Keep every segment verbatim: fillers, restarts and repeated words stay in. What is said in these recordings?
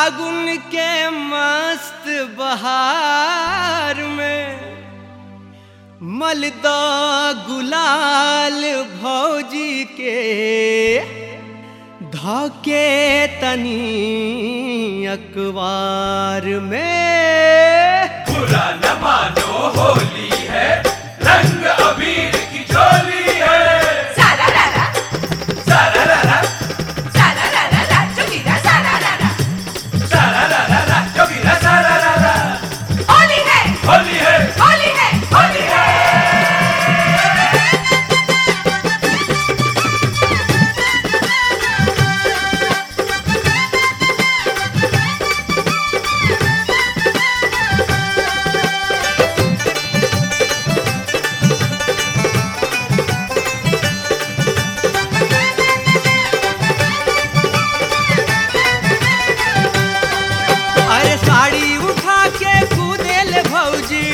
फागुन के मस्त बहार में मलदा गुलाल भौजी के धोके तनी अखबार में। बुरा न मानो होली है, रंग अबीर की झोली है। सारा रारा सारा रारा सारा रारा रा जोगीरा सारा रारा सारा रारा जोगीरा सारा रारा। होली है होली है होली है होली है। अरे साड़ी उठा के कूदेल भौजी,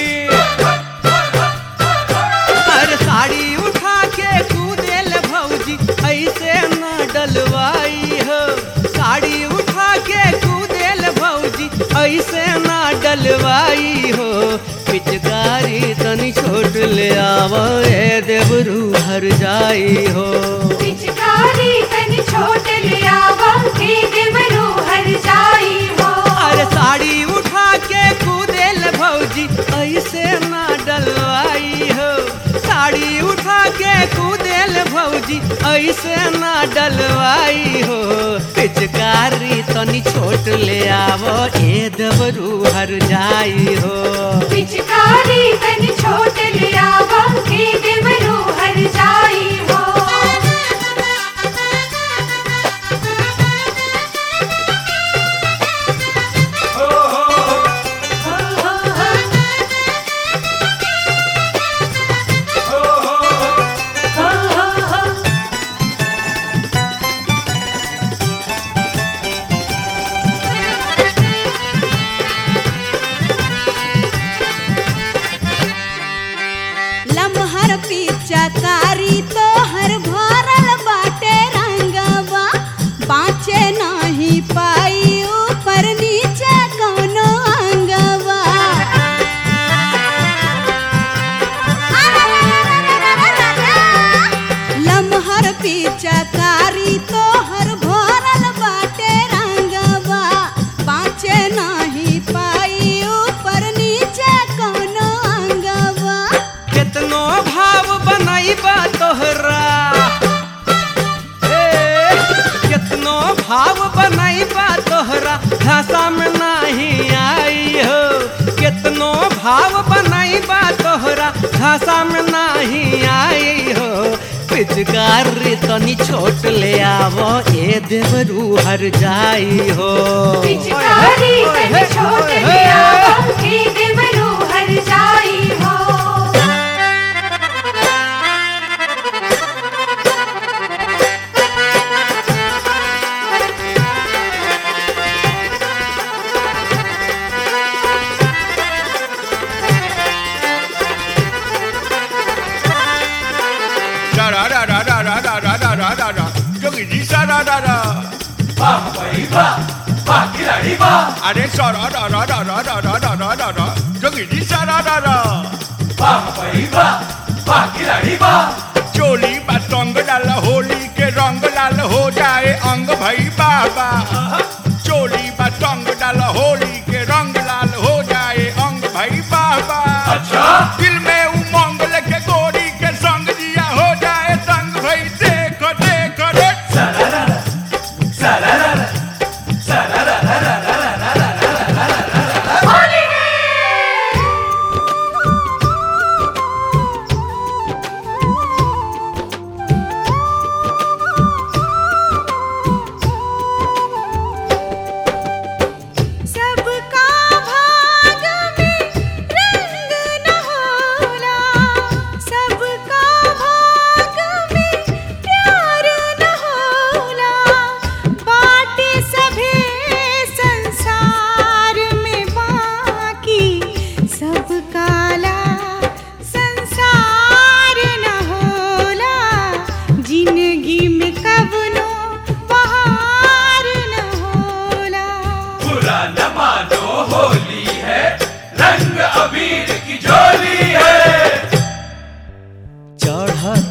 अरे साड़ी उठा के कूदेल भौजी, ऐसे न डलवाई हो। साड़ी उठा के कूदेल भौजी, ऐसे न डलवाई हो। पिचकारी तनी छोट ले आवा ए देवरू हर जाई हो। पिचकारी तनी छोट ले आवा के देवरू हर जाई हो। अरे साड़ी उठा के कूदेल भौजी, ऐसे ना डलवाई हो। साड़ी उठा के कूदेल भौजी, ऐसे ना डलवाई हो। पिचकारी तनी छोट ले आवो ए देवरू हर जाई हो। पिचकारी तनी छोट ले आवा के देवरू हर जाई हो। हो हो हो हो हो हो हो हो हो हो लमहर पिचकारी तोहर भरल बाटे रंगवा, बाँचे नाही पाई ऊपर नीचे कौनो अंगवा। लमहर पिचकारी तोहर भरल बाटे रंगवा, बाँचे नाही पाई ऊपर नीचे कौनो अंगवा। कितनो भाव बनाईबा तोहरा, ए, कितनो भाव बनाईबा तोहरा, भाषा में नहीं आई हो। कितनो भाव बनाईबा तोहरा, भाषा में नहीं आई हो। पिचकारी तनी छोट ले आवो ए देवरू हर जाई हो। पिचकारी तनी छोट ले आवा के देवरू हर जाई हो। सारा रा रा रा रा रा रा रा रा रा रा जोगी जी सारा रा रा। वाह भाई वाह, वाह खिलाड़ी वाह। अरे सारा रा रा रा रा रा रा रा रा रा रा जोगी जी सारा रा रा। वाह भाई वाह, वाह खिलाड़ी वाह। चोली पर रंग डाल होली के रंग लाल हो जाए अंग भाई बाबा। चोली पर रंग डाल होली के रंग लाल हो जाए अंग भाई बाबा। अच्छा दिल में उमंग लेके गोरी के संग जिया हो जाए संग भाई। देखो देखो रे सारा रारा सारा रारा सारा रारा रारा रारा रारा रारा। होली है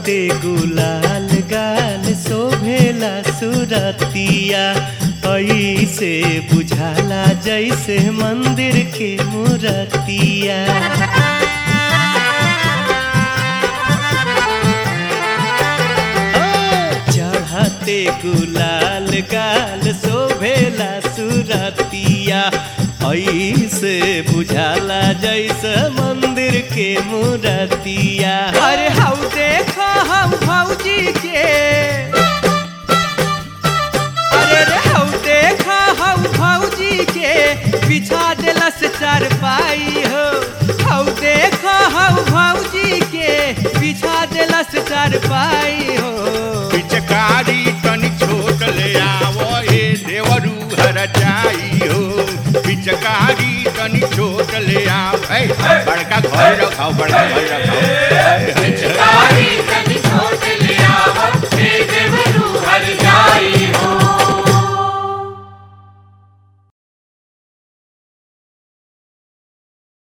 चढ़ते गुलाल गाल शोभेला सुरतिया ऐसे बुझाला जैसे मंदिर के मूर्तिया चढ़ते गुलाल गाल शोभेला सुरतिया ऐसे बुझाला जैसे मंदिर के मूर्तिया अरे हौ देखो हौ भौजी के अरे रे हौ देखो हौ भौजी के बिछा देलस चारपाई हो हौ देखो हौ भौजी के बिछा देलस चारपाई हो पिचकारी तनी छोट ले आवो ए देवरू हर जाई हो पिचकारी तनी छोट ले आओ ए बड़का घर रखाओ बड़का घर रखाओ